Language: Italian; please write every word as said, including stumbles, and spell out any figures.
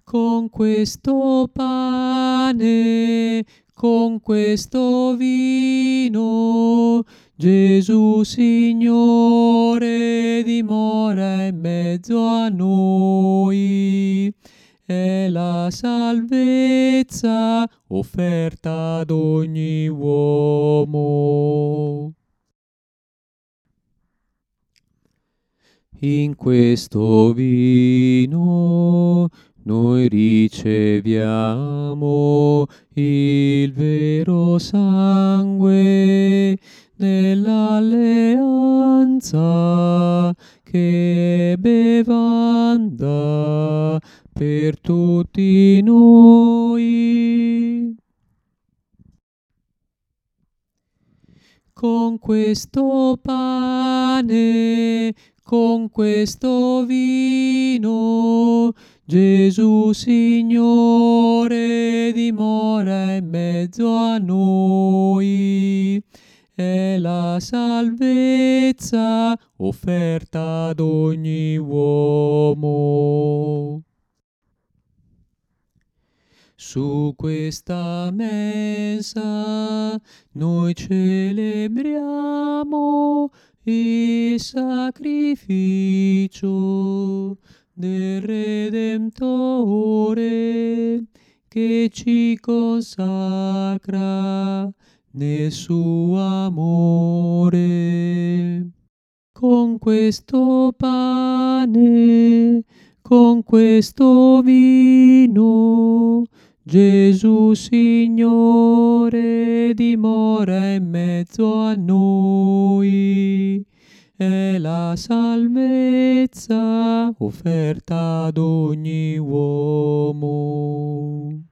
Con questo pane, con questo vino, Gesù Signore dimora in mezzo a noi. È la salvezza offerta ad ogni uomo. In questo vino noi riceviamo il vero sangue dell'alleanza che è bevanda per tutti noi. Con questo pane, con questo vino, Gesù Signore dimora in mezzo a noi. È la salvezza offerta ad ogni uomo. Su questa messa noi celebriamo il sacrificio del Redentore che ci consacra nel suo amore. Con questo pane, con questo vino, Gesù Signore dimora in mezzo a noi. È la salvezza offerta ad ogni uomo.